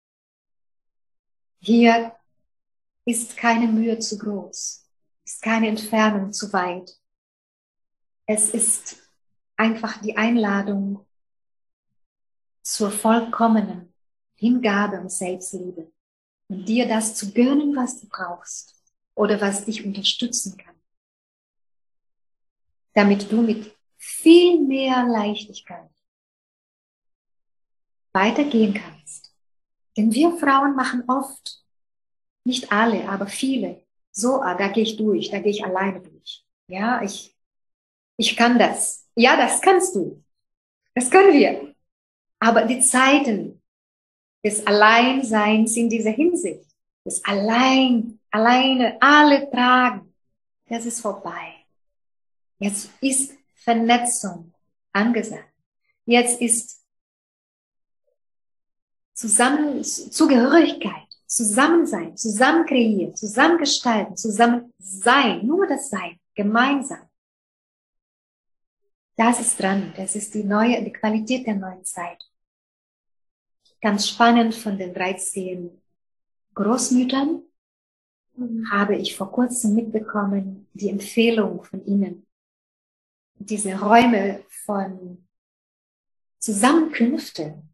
Hier ist keine Mühe zu groß, ist keine Entfernung zu weit. Es ist einfach die Einladung zur vollkommenen Hingabe und Selbstliebe. Und dir das zu gönnen, was du brauchst oder was dich unterstützen kann. Damit du mit viel mehr Leichtigkeit weitergehen kannst. Denn wir Frauen machen oft, nicht alle, aber viele, so, da gehe ich durch, da gehe ich alleine durch. Ja, ich Ich kann das. Ja, das kannst du. Das können wir. Aber die Zeiten des Alleinseins in dieser Hinsicht, des alleine alle tragen, das ist vorbei. Jetzt ist Vernetzung angesagt. Jetzt ist Zugehörigkeit, Zusammensein, zusammen kreieren, zusammen gestalten, zusammen sein, nur das Sein, gemeinsam. Das ist dran, das ist die Qualität der neuen Zeit. Ganz spannend, von den 13 Großmüttern habe ich vor kurzem mitbekommen, die Empfehlung von ihnen, diese Räume von Zusammenkünften,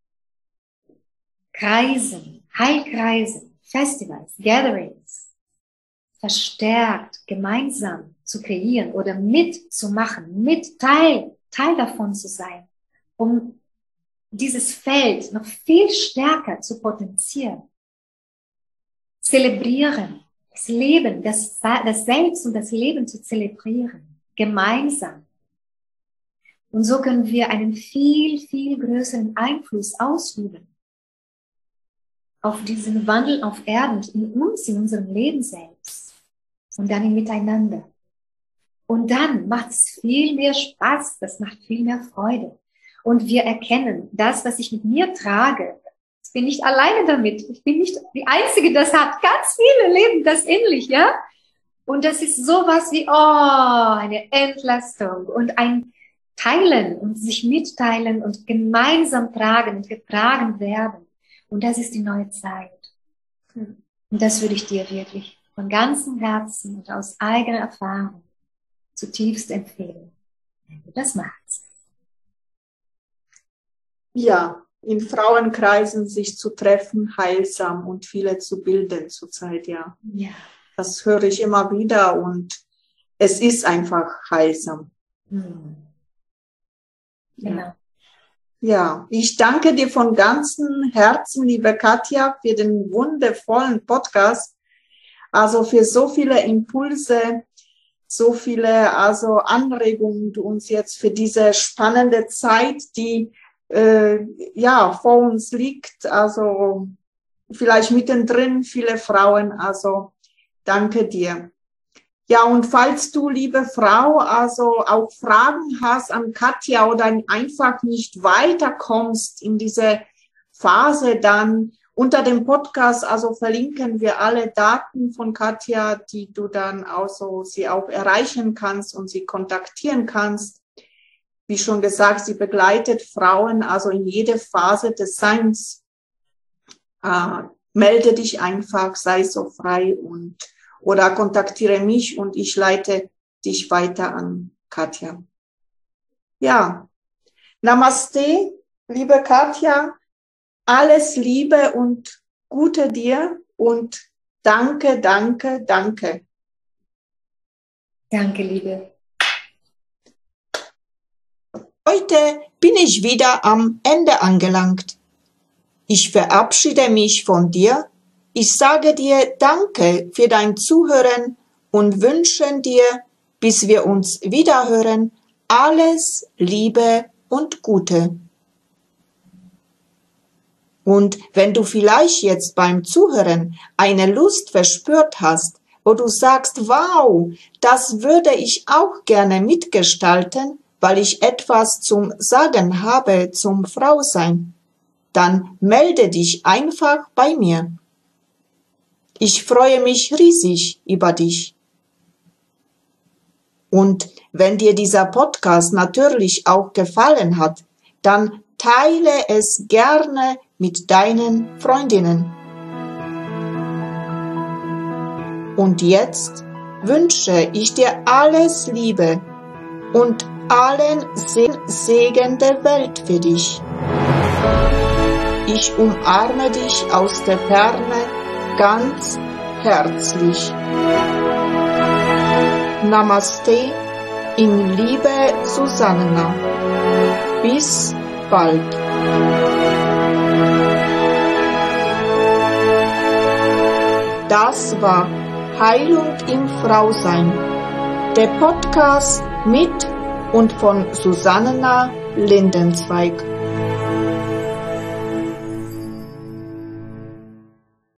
Kreisen, Heilkreisen, Festivals, Gatherings, verstärkt, gemeinsam zu kreieren oder mitzumachen, Teil davon zu sein, um dieses Feld noch viel stärker zu potenzieren. Zelebrieren, das Leben, das Selbst und das Leben zu zelebrieren, gemeinsam. Und so können wir einen viel, viel größeren Einfluss ausüben auf diesen Wandel auf Erden, in uns, in unserem Leben selbst und dann im Miteinander. Und dann macht es viel mehr Spaß, das macht viel mehr Freude. Und wir erkennen, das, was ich mit mir trage, ich bin nicht alleine damit. Ich bin nicht die Einzige, das hat. Ganz viele leben das ähnlich, ja? Und das ist sowas wie, eine Entlastung und ein Teilen und sich mitteilen und gemeinsam tragen und getragen werden. Und das ist die neue Zeit. Und das würde ich dir wirklich von ganzem Herzen und aus eigener Erfahrung zutiefst empfehlen, wenn du das machst. Ja, in Frauenkreisen sich zu treffen, heilsam und viele zu bilden zurzeit, ja. Ja. Das höre ich immer wieder und es ist einfach heilsam. Genau. Ja, ich danke dir von ganzem Herzen, liebe Katja, für den wundervollen Podcast. Also für so viele Impulse, so viele Anregungen, die uns jetzt für diese spannende Zeit, die vor uns liegt, also vielleicht mittendrin viele Frauen, also danke dir. Ja, und falls du, liebe Frau, also auch Fragen hast an Katja oder einfach nicht weiterkommst in diese Phase, dann unter dem Podcast, also verlinken wir alle Daten von Katja, die du dann also sie auch erreichen kannst und sie kontaktieren kannst. Wie schon gesagt, sie begleitet Frauen also in jeder Phase des Seins. Melde dich einfach, sei so frei oder kontaktiere mich und ich leite dich weiter an Katja. Ja, Namaste, liebe Katja, alles Liebe und Gute dir und danke, danke, danke. Danke, Liebe. Heute bin ich wieder am Ende angelangt. Ich verabschiede mich von dir. Ich sage dir Danke für dein Zuhören und wünsche dir, bis wir uns wiederhören, alles Liebe und Gute. Und wenn du vielleicht jetzt beim Zuhören eine Lust verspürt hast, wo du sagst, wow, das würde ich auch gerne mitgestalten, weil ich etwas zum Sagen habe zum Frausein, dann melde dich einfach bei mir. Ich freue mich riesig über dich. Und wenn dir dieser Podcast natürlich auch gefallen hat, dann teile es gerne mit deinen Freundinnen. Und jetzt wünsche ich dir alles Liebe und allen Segen der Welt für dich. Ich umarme dich aus der Ferne ganz herzlich. Namaste, in Liebe Susanna. Bis bald. Das war Heilung im Frausein, Der Podcast mit und von Susanna Lindenzweig.